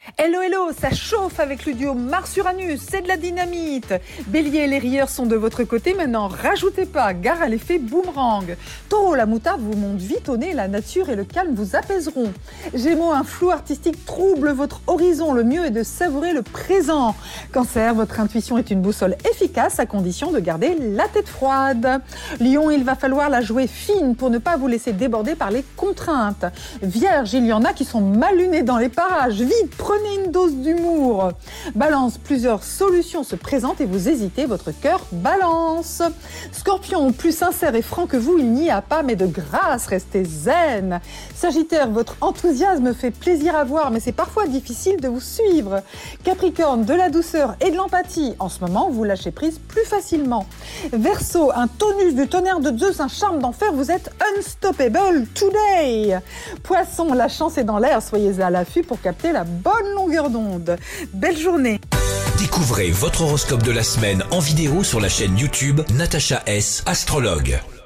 Hello hello, ça chauffe avec le duo Mars-Uranus, c'est de la dynamite. Bélier, les rieurs sont de votre côté, maintenant rajoutez pas, gare à l'effet boomerang. Taureau, la moutarde vous monte vite au nez, la nature et le calme vous apaiseront. Gémeaux, un flou artistique trouble votre horizon, le mieux est de savourer le présent. Cancer, votre intuition est une boussole efficace à condition de garder la tête froide. Lion, il va falloir la jouer fine pour ne pas vous laisser déborder par les contraintes. Vierge, il y en a qui sont mal lunés dans les parages, vite, prenez une dose d'humour. Balance, plusieurs solutions se présentent et vous hésitez, votre cœur balance. Scorpion, plus sincère et franc que vous, il n'y a pas, mais de grâce, restez zen. Sagittaire, votre enthousiasme fait plaisir à voir, mais c'est parfois difficile de vous suivre. Capricorne, de la douceur et de l'empathie. En ce moment, vous lâchez prise plus facilement. Verseau, un tonus du tonnerre de Zeus, un charme d'enfer, vous êtes unstoppable today. Poisson, la chance est dans l'air, soyez à l'affût pour capter la bonne longueur d'onde. Belle journée. Découvrez votre horoscope de la semaine en vidéo sur la chaîne YouTube Natacha S, astrologue.